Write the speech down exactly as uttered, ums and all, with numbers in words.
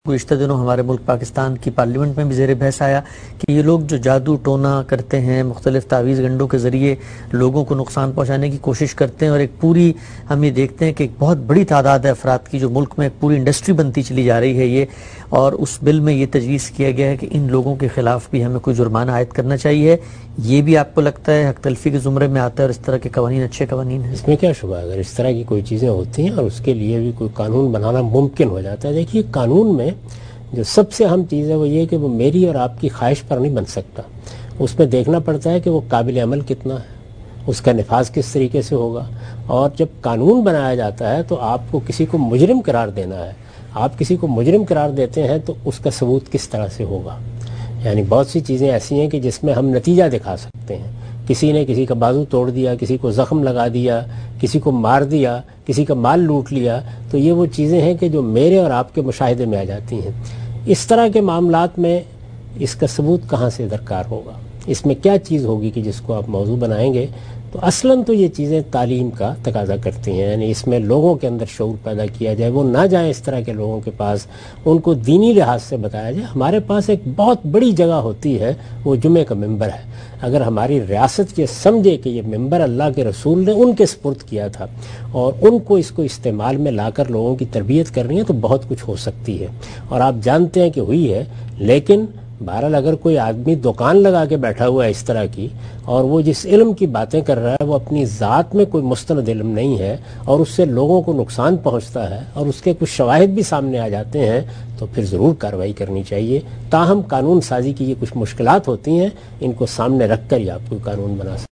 گزشتہ دنوں ہمارے ملک پاکستان کی پارلیمنٹ میں بھی زیر بحث آیا کہ یہ لوگ جو جادو ٹونا کرتے ہیں، مختلف تعویذ گنڈوں کے ذریعے لوگوں کو نقصان پہنچانے کی کوشش کرتے ہیں، اور ایک پوری ہم یہ دیکھتے ہیں کہ ایک بہت بڑی تعداد ہے افراد کی جو ملک میں ایک پوری انڈسٹری بنتی چلی جا رہی ہے یہ، اور اس بل میں یہ تجویز کیا گیا ہے کہ ان لوگوں کے خلاف بھی ہمیں کوئی جرمانہ عائد کرنا چاہیے۔ یہ بھی آپ کو لگتا ہے حق تلفی کے زمرے میں آتا ہے اور اس طرح کے قوانین اچھے قوانین ہیں؟ اس میں کیا شبہ، اگر اس طرح کی کوئی چیزیں ہوتی ہیں اور اس کے لیے بھی کوئی قانون بنانا ممکن ہو جاتا ہے۔ دیکھیے، قانون میں جو سب سے اہم چیز ہے وہ یہ کہ وہ میری اور آپ کی خواہش پر نہیں بن سکتا، اس میں دیکھنا پڑتا ہے کہ وہ قابل عمل کتنا ہے، اس کا نفاذ کس طریقے سے ہوگا۔ اور جب قانون بنایا جاتا ہے تو آپ کو کسی کو مجرم قرار دینا ہے، آپ کسی کو مجرم قرار دیتے ہیں تو اس کا ثبوت کس طرح سے ہوگا۔ یعنی بہت سی چیزیں ایسی ہیں کہ جس میں ہم نتیجہ دکھا سکتے ہیں، کسی نے کسی کا بازو توڑ دیا، کسی کو زخم لگا دیا، کسی کو مار دیا، کسی کا مال لوٹ لیا، تو یہ وہ چیزیں ہیں کہ جو میرے اور آپ کے مشاہدے میں آ جاتی ہیں۔ اس طرح کے معاملات میں اس کا ثبوت کہاں سے درکار ہوگا، اس میں کیا چیز ہوگی کہ جس کو آپ موضوع بنائیں گے؟ تو اصلاً تو یہ چیزیں تعلیم کا تقاضا کرتی ہیں، یعنی اس میں لوگوں کے اندر شعور پیدا کیا جائے، وہ نہ جائیں اس طرح کے لوگوں کے پاس، ان کو دینی لحاظ سے بتایا جائے۔ ہمارے پاس ایک بہت بڑی جگہ ہوتی ہے، وہ جمعے کا ممبر ہے۔ اگر ہماری ریاست یہ سمجھے کہ یہ ممبر اللہ کے رسول نے ان کے سپرد کیا تھا اور ان کو اس کو استعمال میں لا کر لوگوں کی تربیت کرنی ہے تو بہت کچھ ہو سکتی ہے، اور آپ جانتے ہیں کہ ہوئی ہے۔ لیکن بہرحال اگر کوئی آدمی دکان لگا کے بیٹھا ہوا ہے اس طرح کی، اور وہ جس علم کی باتیں کر رہا ہے وہ اپنی ذات میں کوئی مستند علم نہیں ہے، اور اس سے لوگوں کو نقصان پہنچتا ہے اور اس کے کچھ شواہد بھی سامنے آ جاتے ہیں، تو پھر ضرور کارروائی کرنی چاہیے۔ تاہم قانون سازی کی یہ کچھ مشکلات ہوتی ہیں، ان کو سامنے رکھ کر ہی آپ کوئی قانون بنا سکتے ہیں۔